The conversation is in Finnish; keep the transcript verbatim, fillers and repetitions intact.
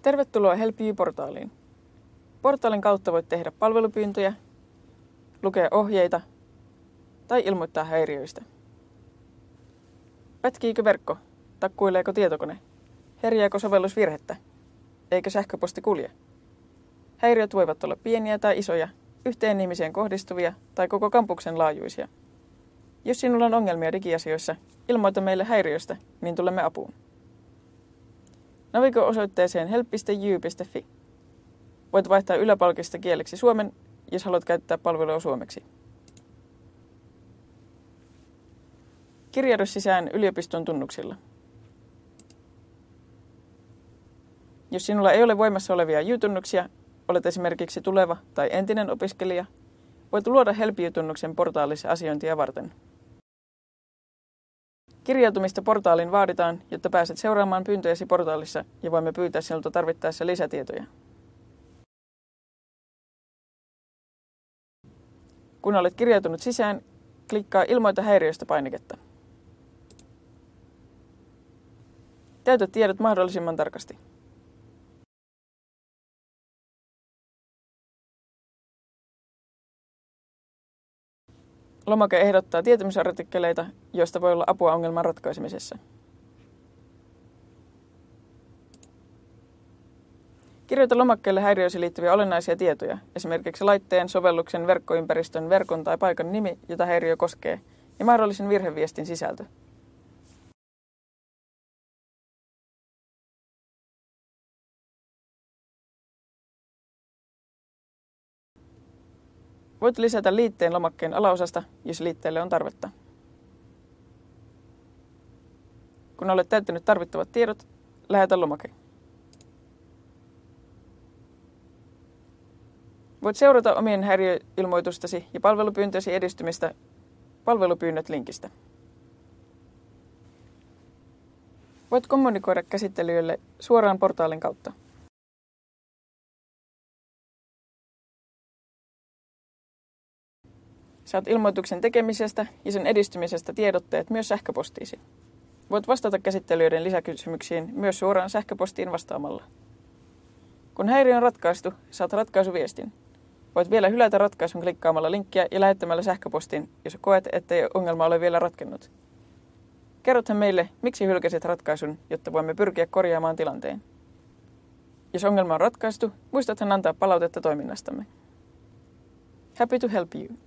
Tervetuloa Help You-portaaliin. Portaalin kautta voit tehdä palvelupyyntöjä, lukea ohjeita tai ilmoittaa häiriöistä. Pätkiikö verkko? Takkuileeko tietokone? Herjääkö sovellus virhettä? Eikö sähköposti kulje? Häiriöt voivat olla pieniä tai isoja, yhteen ihmiseen kohdistuvia tai koko kampuksen laajuisia. Jos sinulla on ongelmia digiasioissa, ilmoita meille häiriöstä, niin tulemme apuun. Navigoi osoitteeseen help piste you piste fi. Voit vaihtaa yläpalkista kieleksi suomen, jos haluat käyttää palvelua suomeksi. Kirjaudu sisään yliopiston tunnuksilla. Jos sinulla ei ole voimassa olevia Y-tunnuksia, olet esimerkiksi tuleva tai entinen opiskelija, voit luoda Help You-tunnuksen portaalissa asiointia varten. Kirjautumista portaaliin vaaditaan, jotta pääset seuraamaan pyyntöjäsi portaalissa ja voimme pyytää sinulta tarvittaessa lisätietoja. Kun olet kirjautunut sisään, klikkaa Ilmoita häiriöstä -painiketta. Täytä tiedot mahdollisimman tarkasti. Lomake ehdottaa tietämysartikkeleita, joista voi olla apua ongelman ratkaisemisessa. Kirjoita lomakkeelle häiriöihin liittyviä olennaisia tietoja, esimerkiksi laitteen, sovelluksen, verkkoympäristön, verkon tai paikan nimi, jota häiriö koskee, ja mahdollisen virheviestin sisältö. Voit lisätä liitteen lomakkeen alaosasta, jos liitteelle on tarvetta. Kun olet täyttänyt tarvittavat tiedot, lähetä lomake. Voit seurata omien häiriöilmoitustasi ja palvelupyyntösi edistymistä palvelupyynnöt-linkistä. Voit kommunikoida käsittelijöille suoraan portaalin kautta. Saat ilmoituksen tekemisestä ja sen edistymisestä tiedotteet myös sähköpostiisi. Voit vastata käsittelijöiden lisäkysymyksiin myös suoraan sähköpostiin vastaamalla. Kun häiriö on ratkaistu, saat ratkaisuviestin. Voit vielä hylätä ratkaisun klikkaamalla linkkiä ja lähettämällä sähköpostin, jos koet, ettei ongelma ole vielä ratkennut. Kerrothan meille, miksi hylkäsit ratkaisun, jotta voimme pyrkiä korjaamaan tilanteen. Jos ongelma on ratkaistu, muistathan antaa palautetta toiminnastamme. Happy to help you.